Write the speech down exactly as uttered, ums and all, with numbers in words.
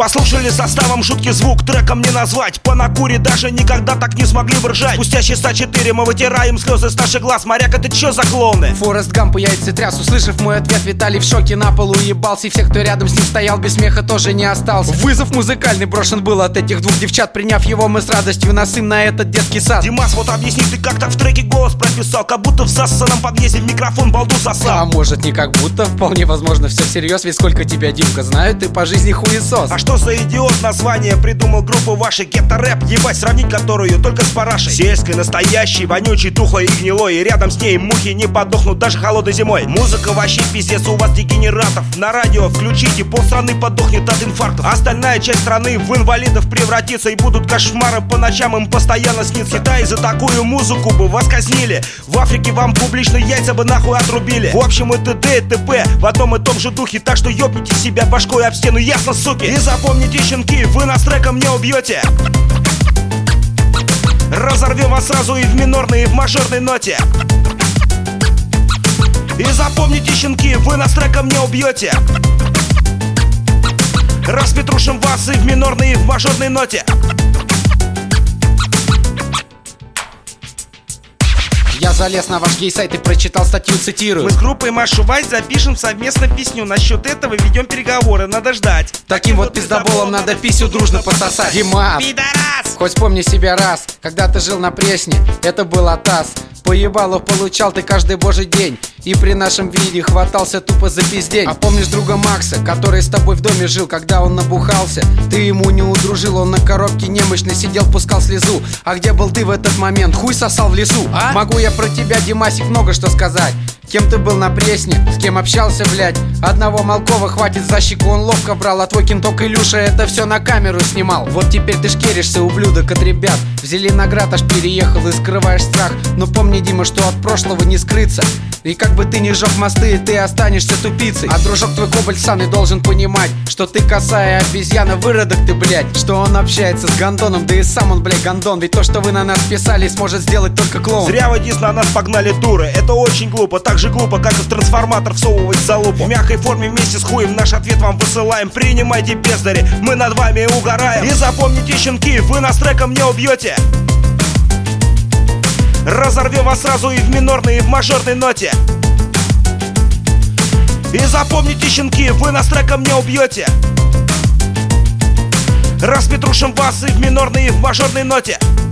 Послушали составом жуткий звук, треком не назвать. По накуре даже никогда так не смогли бы ржать. Спустя часа четыре мы вытираем слезы с наших глаз. Моряк, это чё за клоуны? Форест Гамп и яйца тряс. Услышав мой ответ, Виталий в шоке на полу ебался. И все, кто рядом с ним стоял, без смеха тоже не остался. Вызов музыкальный брошен был от этих двух девчат. Приняв его, мы с радостью насым на этот детский сад. Димас, вот объясни, ты как так в треке голос прописал? Как будто в засаном подъезде в микрофон балду сосал. А может, не как будто, вполне возможно, все всерьез. Ведь сколько тебя, Димка, знают, ты по жизни хуесос. А что за идиот название придумал группу вашей? Гетто-рэп, ебать, сравнить которую только с парашей. Сельской, настоящей, вонючей, тухлой и гнилой. И рядом с ней мухи не подохнут даже холодной зимой. Музыка вообще пиздец, у вас дегенератов. На радио включите, полстраны подохнет от инфарктов. Остальная часть страны в инвалидов превратится. И будут кошмары по ночам, им постоянно снится. Китай за такую музыку бы вас казнили. В Африке вам публично яйца бы нахуй отрубили. В общем, и т.д. и т.п. в одном и том же духе. Так что ёбните себя башкой об стену, ясно, суки. И запомните, щенки, вы нас треком не убьете. Разорвем вас сразу и в минорной, и в мажорной ноте. И запомните, щенки, вы нас треком не убьете. Распетрушим вас и в минорной, и в мажорной ноте. Я залез на ваш гей-сайт и прочитал статью, цитирую. Мы с группой Машу Вайс запишем совместно песню. Насчет этого ведем переговоры, надо ждать. Таким вот пиздоболом надо писю дружно пососать. Димас, пидорас! Хоть вспомни себя раз, когда ты жил на Пресне, это был атас. Поебалу получал ты каждый божий день. И при нашем виде хватался тупо за пиздень. А помнишь друга Макса, который с тобой в доме жил, когда он набухался? Ты ему не удружил, он на коробке немощно сидел, пускал слезу. А где был ты в этот момент? Хуй сосал в лесу, а? Могу я про тебя, Димасик, много что сказать. Кем ты был на Пресне, с кем общался, блядь? Одного Малкова хватит за щеку, он ловко брал. А твой кенток Илюша это все на камеру снимал. Вот теперь ты шкеришься, ублюдок, от ребят. В Зеленоград аж переехал и скрываешь страх. Но помни, Дима, что от прошлого не скрыться. И как бы ты ни жёг мосты, ты останешься тупицей. А дружок твой Кобальт Саный должен понимать, что ты косая обезьяна, выродок ты, блядь. Что он общается с гондоном, да и сам он, блядь, гондон. Ведь то, что вы на нас писали, сможет сделать только клоун. Зря вы дис на нас погнали, дуры. Это очень глупо, так же глупо, как и в трансформатор всовывать залупу. В мягкой форме вместе с хуем наш ответ вам высылаем. Принимайте, бездари, мы над вами угораем. И запомните, щенки, вы нас треком не убьете. Разорвем вас сразу и в минорной, и в мажорной ноте. И запомните, щенки, вы нас треком не убьете. Распетрушим вас и в минорной, и в мажорной ноте.